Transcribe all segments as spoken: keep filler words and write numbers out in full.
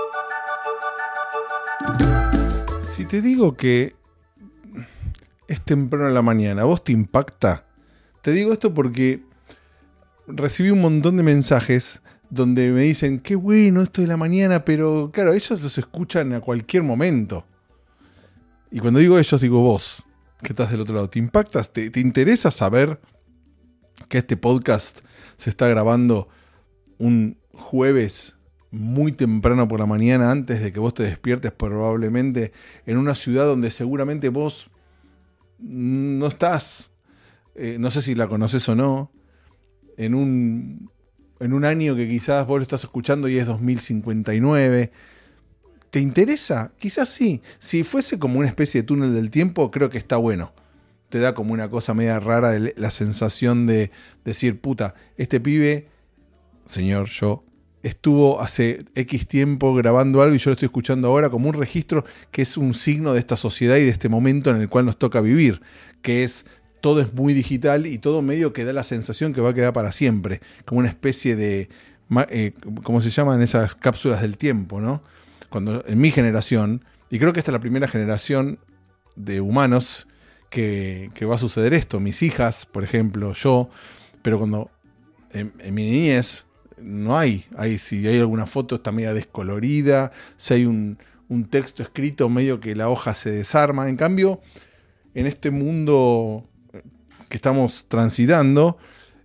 Si te digo que es temprano en la mañana, ¿a vos te impacta? Te digo esto porque recibí un montón de mensajes donde me dicen, qué bueno esto de la mañana, pero claro, ellos los escuchan a cualquier momento. Y cuando digo ellos, digo vos, que estás del otro lado. ¿Te impactas? ¿Te, te interesa saber que este podcast se está grabando un jueves muy temprano por la mañana, antes de que vos te despiertes, probablemente en una ciudad donde seguramente vos no estás, eh, no sé si la conoces o no, en un, en un año que quizás vos lo estás escuchando y es dos mil cincuenta y nueve? ¿Te interesa? Quizás sí. Si fuese como una especie de túnel del tiempo, creo que está bueno. Te da como una cosa media rara de la sensación de decir, puta, este pibe, señor, yo, estuvo hace X tiempo grabando algo y yo lo estoy escuchando ahora como un registro que es un signo de esta sociedad y de este momento en el cual nos toca vivir, que es, todo es muy digital y todo medio que da la sensación que va a quedar para siempre, como una especie de, eh, ¿cómo se llaman esas cápsulas del tiempo, no? Cuando en mi generación, y creo que esta es la primera generación de humanos que, que va a suceder esto, mis hijas, por ejemplo, yo, pero cuando en, en mi niñez no hay, hay, si hay alguna foto está media descolorida, si hay un, un texto escrito medio que la hoja se desarma. En cambio, en este mundo que estamos transitando,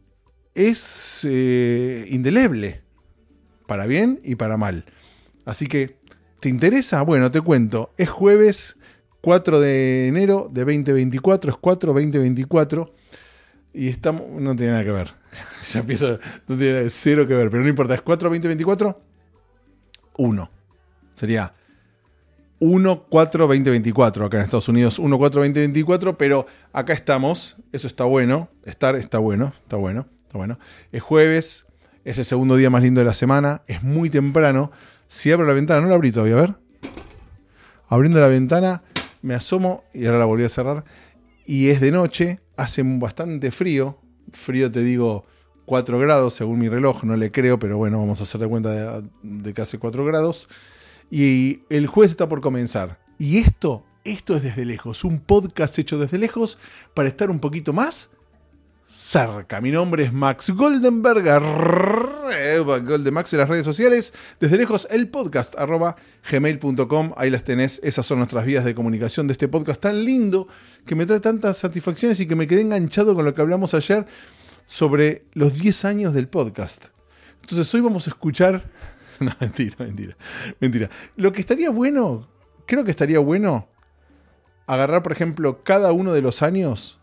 es eh, indeleble, para bien y para mal. Así que, ¿te interesa? Bueno, te cuento, es jueves cuatro de enero de veinte veinticuatro, es cuatro veinte veinticuatro, y estamos, no tiene nada que ver, ya empiezo, no tiene cero que ver, pero no importa, es cuatro veinte veinticuatro, uno, sería uno cuatro veinte veinticuatro, acá en Estados Unidos uno cuatro veinte veinticuatro, pero acá estamos, eso está bueno, estar está bueno, está bueno, está bueno, es jueves, es el segundo día más lindo de la semana, es muy temprano. Si abro la ventana, no la abrí todavía, a ver, abriendo la ventana, me asomo, y ahora la volví a cerrar, y es de noche, hace bastante frío, frío te digo cuatro grados según mi reloj, no le creo, pero bueno, vamos a hacer de cuenta de, de que hace cuatro grados, y el jueves está por comenzar, y esto, esto es Desde Lejos, un podcast hecho desde lejos para estar un poquito más cerca. Mi nombre es Max Goldenberg, Goldenmax en las redes sociales, Desde Lejos el podcast, arroba gmail punto com, ahí las tenés, esas son nuestras vías de comunicación de este podcast tan lindo, que me trae tantas satisfacciones y que me quedé enganchado con lo que hablamos ayer sobre los diez años del podcast. Entonces hoy vamos a escuchar, no, mentira, mentira, mentira, lo que estaría bueno, creo que estaría bueno agarrar por ejemplo cada uno de los años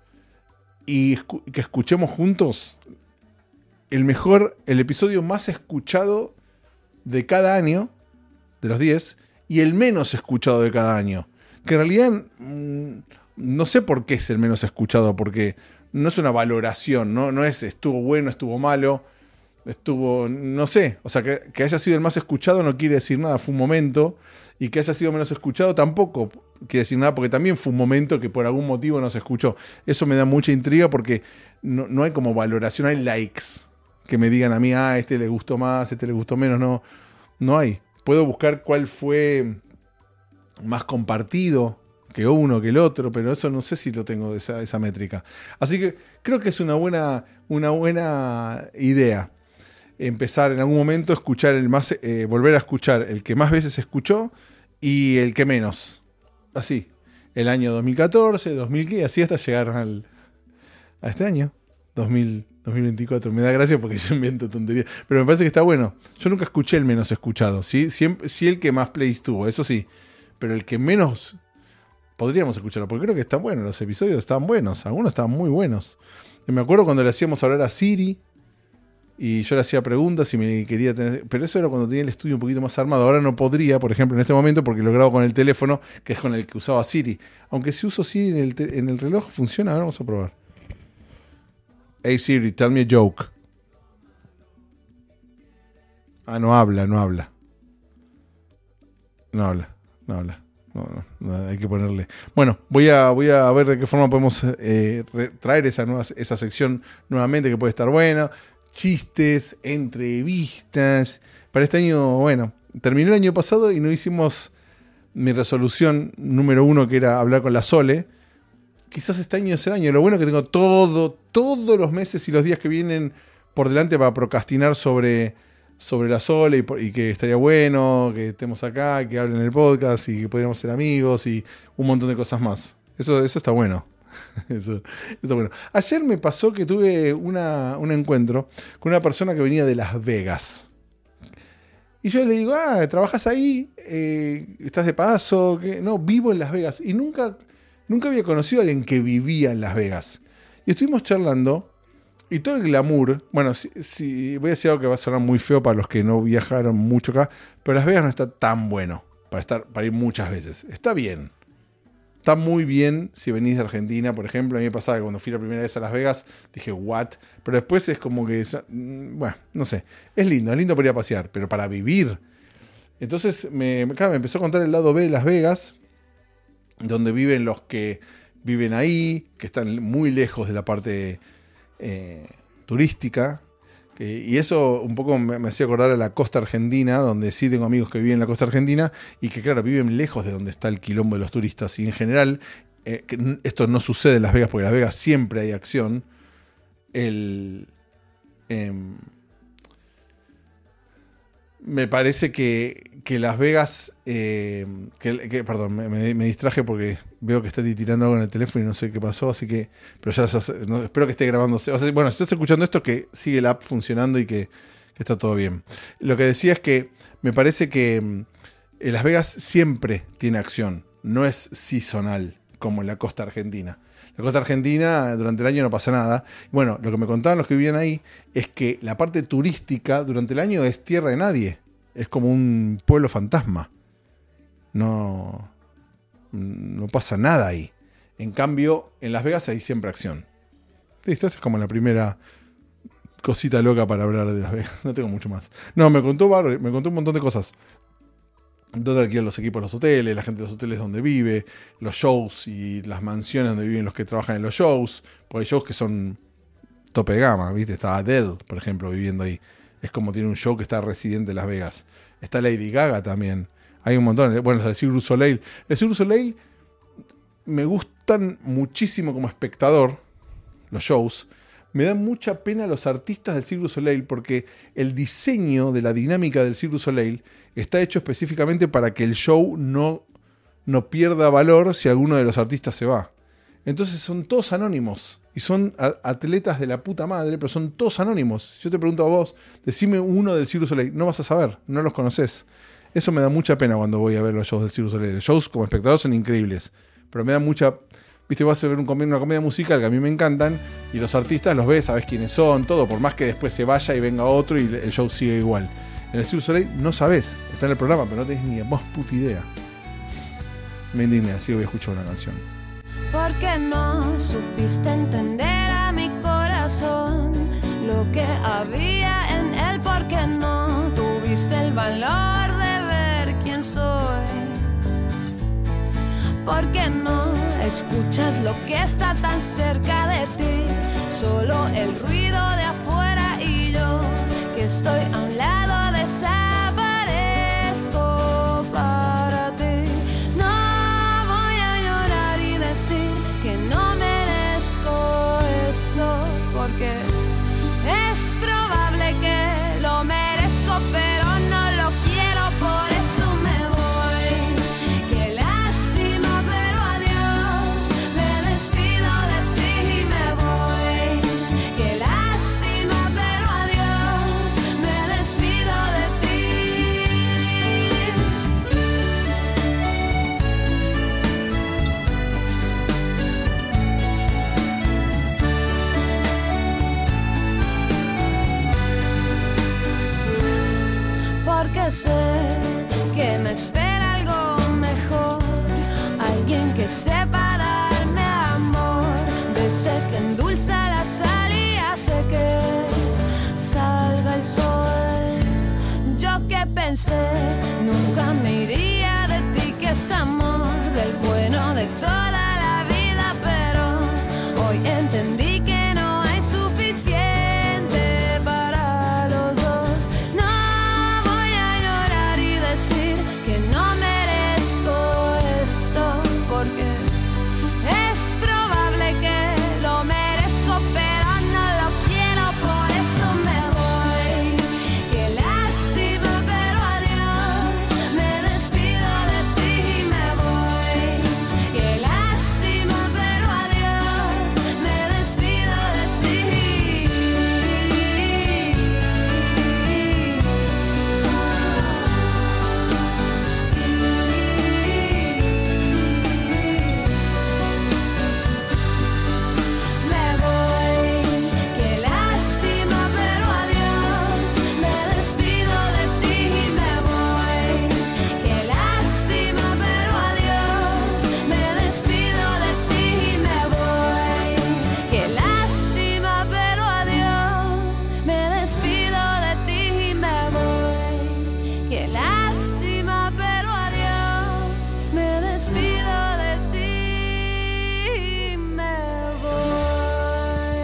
y escu- que escuchemos juntos el mejor, el episodio más escuchado de cada año, de los diez, y el menos escuchado de cada año. Que en realidad mmm, no sé por qué es el menos escuchado, porque no es una valoración, no, no es estuvo bueno, estuvo malo, estuvo, no sé, o sea, que, que haya sido el más escuchado no quiere decir nada, fue un momento, y que haya sido menos escuchado tampoco quiere decir nada, porque también fue un momento que por algún motivo no se escuchó. Eso me da mucha intriga porque no, no hay como valoración, hay likes que me digan a mí, ah, este le gustó más, este le gustó menos, no, no hay. Puedo buscar cuál fue más compartido que uno, que el otro, pero eso no sé si lo tengo esa, esa métrica. Así que creo que es una buena, una buena idea empezar en algún momento a escuchar el más, eh, volver a escuchar el que más veces escuchó y el que menos. Así, el año dos mil catorce, dos mil quince, así hasta llegar al, a este año, dos mil, dos mil veinticuatro. Me da gracia porque yo invento tonterías, pero me parece que está bueno. Yo nunca escuché el menos escuchado, ¿sí? Siempre, sí el que más plays tuvo, eso sí, pero el que menos podríamos escucharlo, porque creo que están buenos, los episodios están buenos, algunos están muy buenos. Y me acuerdo cuando le hacíamos hablar a Siri, y yo le hacía preguntas y me quería tener, pero eso era cuando tenía el estudio un poquito más armado. Ahora no podría, por ejemplo, en este momento, porque lo grabo con el teléfono, que es con el que usaba Siri. Aunque si uso Siri en el, te- en el reloj, funciona. Ahora vamos a probar. Hey Siri, tell me a joke. Ah, no habla, no habla. No habla, no habla. No, no, no, hay que ponerle. Bueno, voy a, voy a ver de qué forma podemos eh, re- traer esa, nueva, esa sección nuevamente, que puede estar buena. Chistes, entrevistas. Para este año, bueno, terminó el año pasado y no hicimos mi resolución número uno, que era hablar con la Sole. Quizás este año es el año. Lo bueno es que tengo todo, todos los meses y los días que vienen por delante para procrastinar sobre, sobre la Sole y, y que estaría bueno que estemos acá, que hablen en el podcast y que podríamos ser amigos y un montón de cosas más. Eso, eso está bueno. Eso, eso está bueno. Ayer me pasó que tuve una, un encuentro con una persona que venía de Las Vegas. Y yo le digo, ah, ¿trabajas ahí? Eh, ¿Estás de paso? ¿Qué? No, vivo en Las Vegas. Y nunca, nunca había conocido a alguien que vivía en Las Vegas. Y estuvimos charlando y todo el glamour. Bueno, si, si, voy a decir algo que va a sonar muy feo para los que no viajaron mucho acá, pero Las Vegas no está tan bueno para, estar, para ir muchas veces. Está bien. Está muy bien si venís de Argentina, por ejemplo. A mí me pasaba que cuando fui la primera vez a Las Vegas dije, what? Pero después es como que, bueno, no sé. Es lindo, es lindo para ir a pasear, pero para vivir. Entonces me, claro, me empezó a contar el lado B de Las Vegas, donde viven los que viven ahí, que están muy lejos de la parte eh, turística. Que, y eso un poco me, me hacía acordar a la costa argentina, donde sí tengo amigos que viven en la costa argentina y que, claro, viven lejos de donde está el quilombo de los turistas. Y en general, eh, que esto no sucede en Las Vegas, porque en Las Vegas siempre hay acción. El, eh, me parece que, que Las Vegas, eh, que, que, perdón, me, me distraje porque veo que está tirando algo en el teléfono y no sé qué pasó, así que, pero ya, ya no, espero que esté grabándose. O sea, bueno, si estás escuchando esto, que sigue la app funcionando y que, que está todo bien. Lo que decía es que me parece que en Las Vegas siempre tiene acción, no es seasonal como en la costa argentina. La costa argentina durante el año no pasa nada. Bueno, lo que me contaban los que vivían ahí es que la parte turística durante el año es tierra de nadie. Es como un pueblo fantasma. No, no pasa nada ahí. En cambio, en Las Vegas hay siempre acción. Listo, esa es como la primera cosita loca para hablar de Las Vegas. No tengo mucho más. No, me contó, me contó un montón de cosas. Dónde alquilan los equipos de los hoteles, la gente de los hoteles donde vive, los shows y las mansiones donde viven los que trabajan en los shows. Porque hay shows que son tope de gama, ¿viste? Está Adele, por ejemplo, viviendo ahí. Es como tiene un show que está residente en Las Vegas. Está Lady Gaga también. Hay un montón. Bueno, los de Cirque du Soleil. El Cirque du Soleil me gustan muchísimo como espectador, los shows. Me dan mucha pena los artistas del Cirque du Soleil porque el diseño de la dinámica del Cirque du Soleil está hecho específicamente para que el show no, no pierda valor si alguno de los artistas se va. Entonces son todos anónimos y son atletas de la puta madre, pero son todos anónimos. Yo te pregunto a vos, decime uno del Cirque du Soleil, no vas a saber, no los conoces. Eso me da mucha pena cuando voy a ver los shows del Cirque du Soleil. Los shows como espectador son increíbles, pero me da mucha... Viste, vas a ver un, una comedia musical que a mí me encantan y los artistas los ves, sabes quiénes son, todo, por más que después se vaya y venga otro y el show sigue igual. En el Cirque du Soleil no sabes, está en el programa, pero no tenés ni más puta idea. Me indigna, así que voy a escuchar una canción. Porque no supiste entender a mi corazón lo que había en él, porque no tuviste el valor de ver quién soy. Porque no escuchas lo que está tan cerca de ti, solo el ruido de afuera y yo que estoy a un lado desaparezco para ti. No voy a llorar y decir que no merezco esto, porque es probable que lo merezco, pero no lo quiero, por eso me voy. Qué lástima, pero adiós, me despido de ti y me voy. Qué lástima, pero adiós, me despido de ti. Porque sé que me espera algo mejor, alguien que sepa darme amor, de ese que endulza la sal y hace que salga el sol. Yo que pensé nunca me iría de ti, que es amor del bueno de toda la vida, pero hoy entendí que no hay suficiente para los dos. No voy a llorar y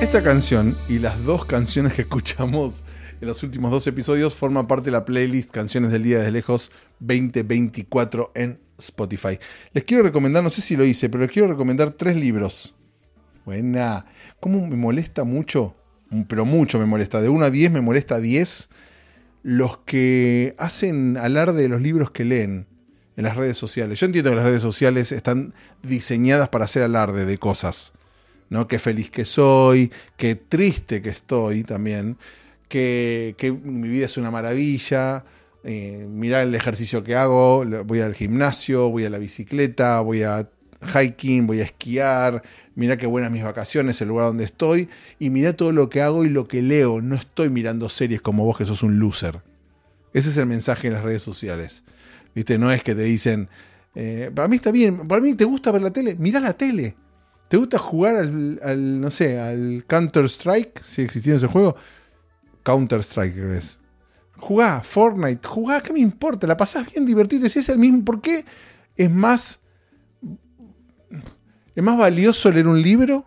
esta canción y las dos canciones que escuchamos en los últimos dos episodios forman parte de la playlist Canciones del Día Desde Lejos veinte veinticuatro en Spotify. Les quiero recomendar, no sé si lo hice, pero les quiero recomendar tres libros. Buena. ¿Cómo me molesta mucho? Pero mucho me molesta. De uno a diez me molesta diez los que hacen alarde de los libros que leen en las redes sociales. Yo entiendo que las redes sociales están diseñadas para hacer alarde de cosas, ¿no? Qué feliz que soy, qué triste que estoy también, que, que mi vida es una maravilla, eh, mirá el ejercicio que hago, voy al gimnasio, voy a la bicicleta, voy a hiking, voy a esquiar, mirá qué buenas mis vacaciones, el lugar donde estoy, y mirá todo lo que hago y lo que leo. No estoy mirando series como vos que sos un loser. Ese es el mensaje en las redes sociales. ¿Viste? No es que te dicen, eh, para mí está bien, para mí te gusta ver la tele, mirá la tele. ¿Te gusta jugar al, al no sé, al Counter-Strike? Si existía ese juego. Counter-Strike, creo que es. Jugá, Fortnite, jugá, ¿qué me importa? La pasás bien, divertite, si es el mismo. ¿Por qué es más, es más valioso leer un libro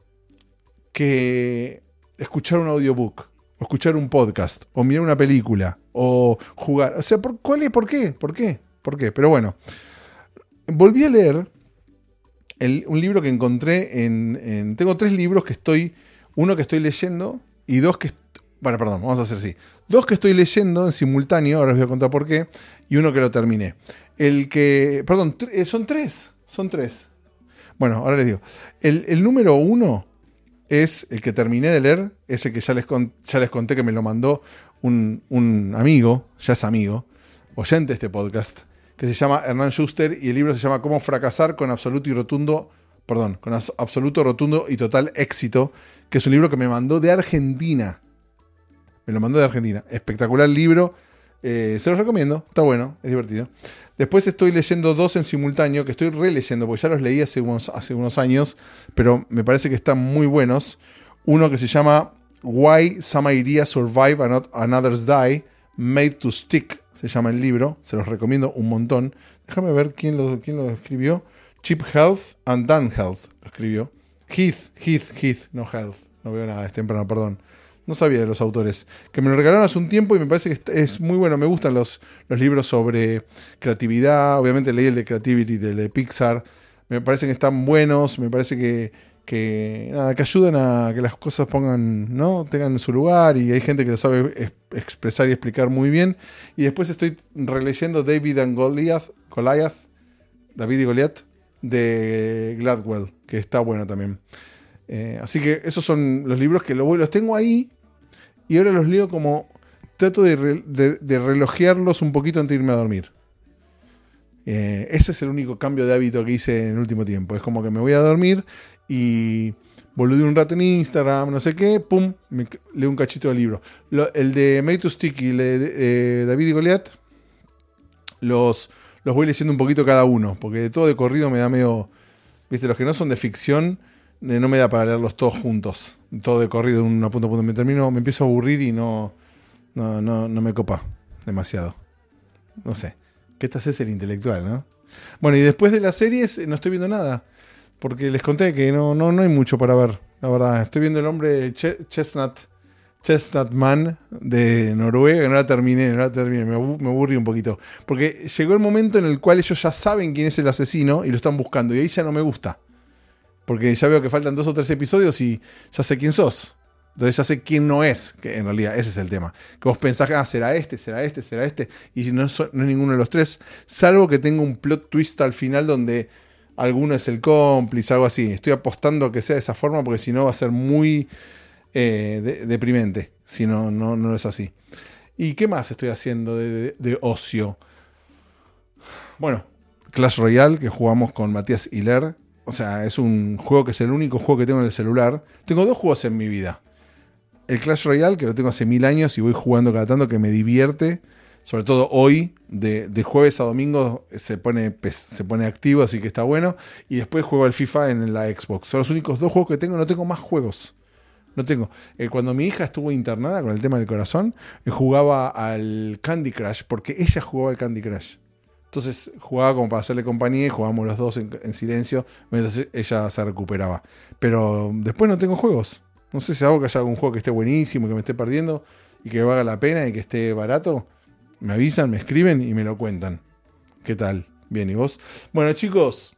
que escuchar un audiobook? O escuchar un podcast, o mirar una película, o jugar. O sea, ¿por, ¿cuál es? ¿Por qué? ¿Por qué? ¿Por qué? Pero bueno, volví a leer el, un libro que encontré en, en... Tengo tres libros que estoy... Uno que estoy leyendo y dos que... Bueno, perdón, vamos a hacer así. Dos que estoy leyendo en simultáneo, ahora les voy a contar por qué, y uno que lo terminé. El que... Perdón, tr- son tres. Son tres. Bueno, ahora les digo. El, el número uno... es el que terminé de leer, es el que ya les, con, ya les conté que me lo mandó un, un amigo, ya es amigo, oyente de este podcast, que se llama Hernán Schuster, y el libro se llama Cómo fracasar con absoluto y rotundo, perdón, con as, absoluto, rotundo y total éxito, que es un libro que me mandó de Argentina. Me lo mandó de Argentina. Espectacular libro, eh, se los recomiendo, está bueno, es divertido. Después estoy leyendo dos en simultáneo, que estoy releyendo, porque ya los leí hace unos, hace unos años, pero me parece que están muy buenos. Uno que se llama Why Some Ideas Survive and Others Die, Made to Stick, se llama el libro, se los recomiendo un montón. Déjame ver quién lo, quién lo escribió. Cheap Health and Done Health lo escribió. Heath, Heath, Heath, no Health, no veo nada, es temprano, perdón. No sabía de los autores. Que me lo regalaron hace un tiempo y me parece que es muy bueno. Me gustan los, los libros sobre creatividad. Obviamente leí el de Creativity, el de Pixar. Me parecen que están buenos. Me parece que, que, nada, que ayudan a que las cosas pongan, ¿no? Tengan su lugar. Y hay gente que lo sabe es, expresar y explicar muy bien. Y después estoy releyendo David and Goliath, Goliath, David y Goliath, de Gladwell, que está bueno también. Eh, así que esos son los libros que lo, los tengo ahí. Y ahora los leo como... Trato de, re, de, de relojearlos un poquito antes de irme a dormir. Eh, ese es el único cambio de hábito que hice en el último tiempo. Es como que me voy a dormir y boludeo un rato en Instagram, no sé qué, pum, me leo un cachito del libro. Lo, el de Made to Stick y el de eh, David y Goliath, los, los voy leyendo un poquito cada uno. Porque de todo de corrido me da medio... Viste, los que no son de ficción... No me da para leerlos todos juntos, todo de corrido, de una punto a punto. Me termino, me empiezo a aburrir y no, no, no, no me copa demasiado. No sé. ¿Qué te haces el intelectual, no? Bueno, y después de las series no estoy viendo nada, porque les conté que no, no, no hay mucho para ver, la verdad. Estoy viendo El hombre Ch- Chestnut, Chestnut Man de Noruega, que no la terminé, no la terminé, me, abu- me aburrí un poquito. Porque llegó el momento en el cual ellos ya saben quién es el asesino y lo están buscando, y ahí ya no me gusta. Porque ya veo que faltan dos o tres episodios y ya sé quién sos. Entonces ya sé quién no es, que en realidad ese es el tema. Que vos pensás, ah, será este, será este, será este. Y si no es, no es ninguno de los tres, salvo que tenga un plot twist al final donde alguno es el cómplice, algo así. Estoy apostando a que sea de esa forma porque si no va a ser muy eh, de, deprimente. Si no, no, no es así. ¿Y qué más estoy haciendo de, de, de ocio? Bueno, Clash Royale, que jugamos con Matías Hiler. O sea, es un juego que es el único juego que tengo en el celular. Tengo dos juegos en mi vida. El Clash Royale, que lo tengo hace mil años y voy jugando cada tanto, que me divierte. Sobre todo hoy, de, de jueves a domingo, se pone, se pone activo, así que está bueno. Y después juego al FIFA en la Xbox. Son los únicos dos juegos que tengo. No tengo más juegos. No tengo. Eh, cuando mi hija estuvo internada con el tema del corazón, eh, jugaba al Candy Crush, porque ella jugaba al Candy Crush. Entonces jugaba como para hacerle compañía y jugábamos los dos en, en silencio mientras ella se recuperaba. Pero después no tengo juegos. No sé si hago que haya algún juego que esté buenísimo, que me esté perdiendo y que valga la pena y que esté barato. Me avisan, me escriben y me lo cuentan. ¿Qué tal? Bien, ¿y vos? Bueno, chicos,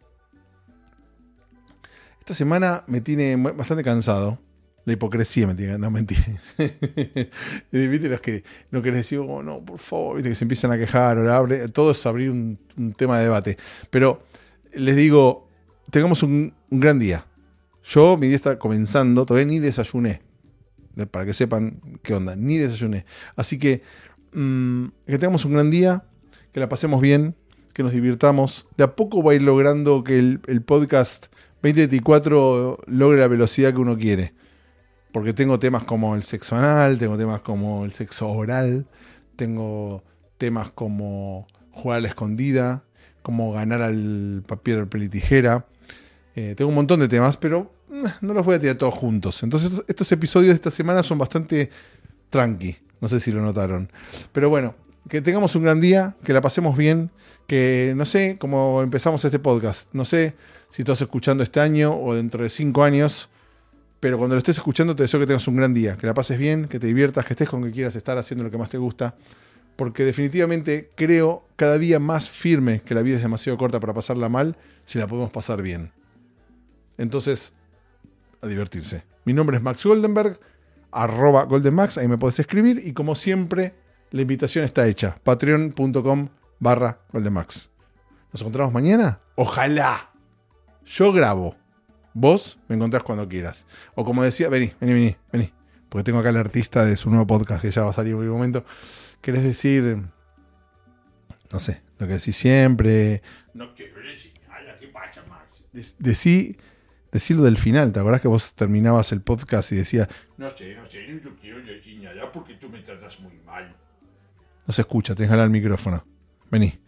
esta semana me tiene bastante cansado. La hipocresía me tiene, no, mentira. Viste los que no querés decir, oh, no, por favor, viste que se empiezan a quejar, o abre, todo es abrir un, un tema de debate. Pero les digo, tengamos un, un gran día. Yo, mi día está comenzando, todavía ni desayuné. Para que sepan qué onda, ni desayuné. Así que, mmm, que tengamos un gran día, que la pasemos bien, que nos divirtamos. De a poco va a ir logrando que el, el podcast veinte veinticuatro logre la velocidad que uno quiere. Porque tengo temas como el sexo anal, tengo temas como el sexo oral, tengo temas como jugar a la escondida, como ganar al papel, papel y tijera. Eh, tengo un montón de temas, pero eh, no los voy a tirar todos juntos. Entonces estos, estos episodios de esta semana son bastante tranqui. No sé si lo notaron. Pero bueno, que tengamos un gran día, que la pasemos bien, que no sé cómo empezamos este podcast. No sé si estás escuchando este año o dentro de cinco años. Pero cuando lo estés escuchando te deseo que tengas un gran día, que la pases bien, que te diviertas, que estés con que quieras estar haciendo lo que más te gusta. Porque definitivamente creo cada día más firme que la vida es demasiado corta para pasarla mal si la podemos pasar bien. Entonces, a divertirse. Mi nombre es Max Goldenberg, arroba GoldenMax, ahí me podés escribir. Y como siempre, la invitación está hecha. Patreon.com barra GoldenMax. ¿Nos encontramos mañana? ¡Ojalá! Yo grabo. Vos me encontrás cuando quieras. O como decía, vení, vení, vení, vení. Porque tengo acá al artista de su nuevo podcast que ya va a salir en algún momento. ¿Querés decir, no sé, lo que decís siempre? No quiero decir nada, ¿qué pasa, Max? De- decí, decí lo del final. ¿Te acordás que vos terminabas el podcast y decías, no sé, no sé, no quiero decir nada porque tú me tratas muy mal? No se escucha, tenés que hablar al micrófono. Vení.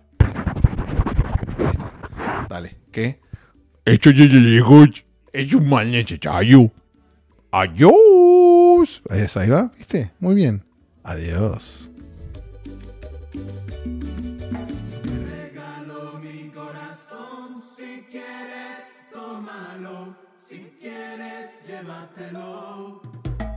Ahí está. Dale, ¿qué? Esto ya lejos es un mal necesario. Adiós. Ahí va, ¿viste? Muy bien. Adiós. Te regalo mi corazón, si quieres tómalo, si quieres llévatelo.